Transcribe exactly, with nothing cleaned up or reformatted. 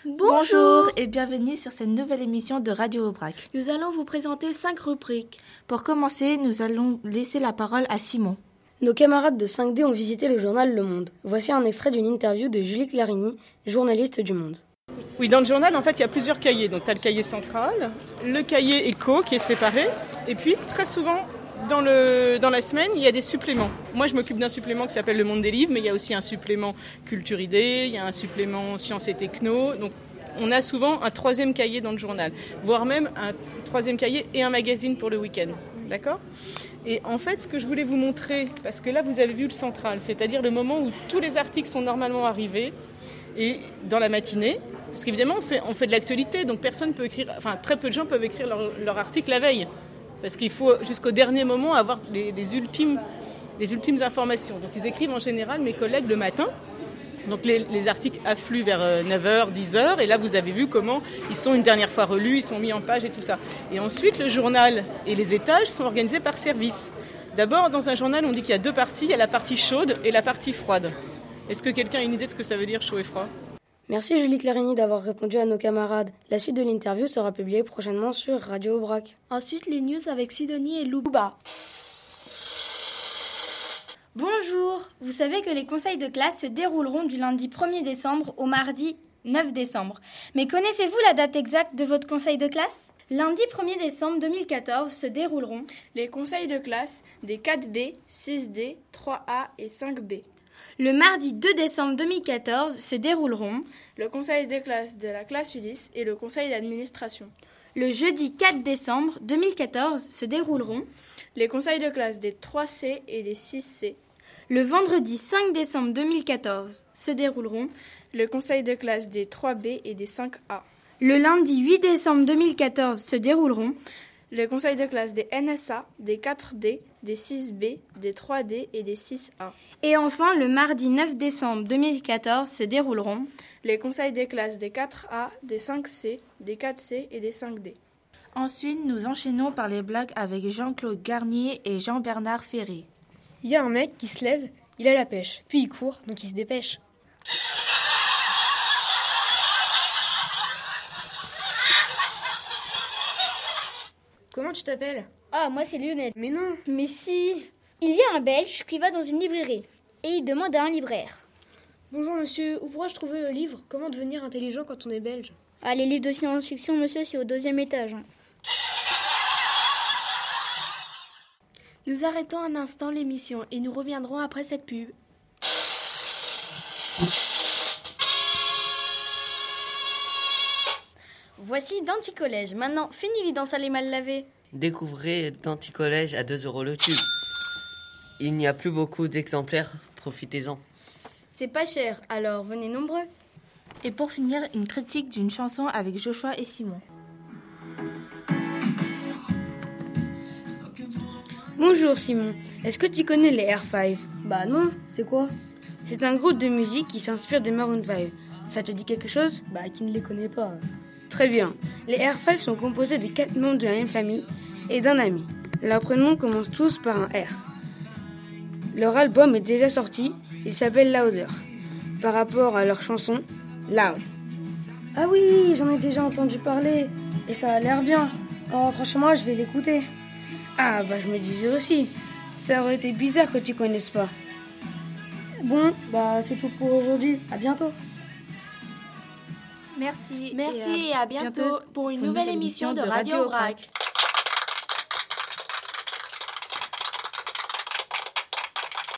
Bonjour et bienvenue sur cette nouvelle émission de Radio Aubrac. Nous allons vous présenter cinq rubriques. Pour commencer, nous allons laisser la parole à Simon. Nos camarades de cinq D ont visité le journal Le Monde. Voici un extrait d'une interview de Julie Clarini, journaliste du Monde. Oui, dans le journal, en fait, il y a plusieurs cahiers. Donc, tu as le cahier central, le cahier éco qui est séparé, et puis très souvent, dans, le, dans la semaine, il y a des suppléments. Moi, je m'occupe d'un supplément qui s'appelle Le Monde des livres, mais il y a aussi un supplément Culture Idée, il y a un supplément Sciences et Techno. Donc, on a souvent un troisième cahier dans le journal, voire même un troisième cahier et un magazine pour le week-end. D'accord ? Et en fait, ce que je voulais vous montrer, parce que là, vous avez vu le central, c'est-à-dire le moment où tous les articles sont normalement arrivés, et dans la matinée, parce qu'évidemment, on fait, on fait de l'actualité, donc personne peut écrire, enfin, très peu de gens peuvent écrire leur, leur article la veille, parce qu'il faut jusqu'au dernier moment avoir les, les, ultimes, les ultimes informations. Donc, ils écrivent en général, mes collègues, le matin. Donc, les, les articles affluent vers neuf heures, dix heures, et là, vous avez vu comment ils sont une dernière fois relus, ils sont mis en page et tout ça. Et ensuite, le journal et les étages sont organisés par service. D'abord, dans un journal, on dit qu'il y a deux parties, il y a la partie chaude et la partie froide. Est-ce que quelqu'un a une idée de ce que ça veut dire, chaud et froid ? Merci Julie Clarini d'avoir répondu à nos camarades. La suite de l'interview sera publiée prochainement sur Radio Aubrac. Ensuite, les news avec Sidonie et Louba. Bonjour, vous savez que les conseils de classe se dérouleront du lundi premier décembre au mardi neuf décembre. Mais connaissez-vous la date exacte de votre conseil de classe ? Lundi premier décembre deux mille quatorze se dérouleront les conseils de classe des quatre B, six D, trois A et cinq B. Le mardi deux décembre deux mille quatorze se dérouleront le conseil de classe de la classe Ulysse et le conseil d'administration. Le jeudi quatre décembre deux mille quatorze se dérouleront les conseils de classe des trois C et des six C. Le vendredi cinq décembre deux mille quatorze se dérouleront le conseil de classe des trois B et des cinq A. Le lundi huit décembre deux mille quatorze se dérouleront le conseil de classe des N S A, des quatre D, des six B, des trois D et des six A. Et enfin, le mardi neuf décembre deux mille quatorze se dérouleront les conseils des classes des quatre A, des cinq C, des quatre C et des cinq D. Ensuite, nous enchaînons par les blagues avec Jean-Claude Garnier et Jean-Bernard Ferré. Il y a un mec qui se lève, il a la pêche, puis il court, donc il se dépêche. Comment tu t'appelles ? Ah, moi c'est Lionel. Mais non. Mais si. Il y a un Belge qui va dans une librairie et il demande à un libraire. Bonjour monsieur, où pourrais-je trouver le livre ? Comment devenir intelligent quand on est belge ? Ah, les livres de science-fiction, monsieur, c'est au deuxième étage. Hein. Nous arrêtons un instant l'émission et nous reviendrons après cette pub. Voici Danticollège. Maintenant, fini les dents salées mal lavées. Découvrez Danticollège à deux euros le tube. Il n'y a plus beaucoup d'exemplaires, profitez-en. C'est pas cher, alors venez nombreux. Et pour finir, une critique d'une chanson avec Joshua et Simon. Bonjour Simon, est-ce que tu connais les Air cinq ? Bah non, c'est quoi ? C'est un groupe de musique qui s'inspire des Maroon cinq. Ça te dit quelque chose ? Bah qui ne les connaît pas. Très bien. Les Air cinq sont composés de quatre membres de la même famille et d'un ami. Leurs prénoms commencent tous par un R. Leur album est déjà sorti, il s'appelle Louder, par rapport à leur chanson Loud. Ah oui, j'en ai déjà entendu parler, et ça a l'air bien. En rentrant chez moi, je vais l'écouter. Ah bah je me disais aussi, ça aurait été bizarre que tu connaisses pas. Bon, bah c'est tout pour aujourd'hui, à bientôt. Merci. Merci et à, et à bientôt, bientôt pour une, une nouvelle, nouvelle émission de Radio Aubrac.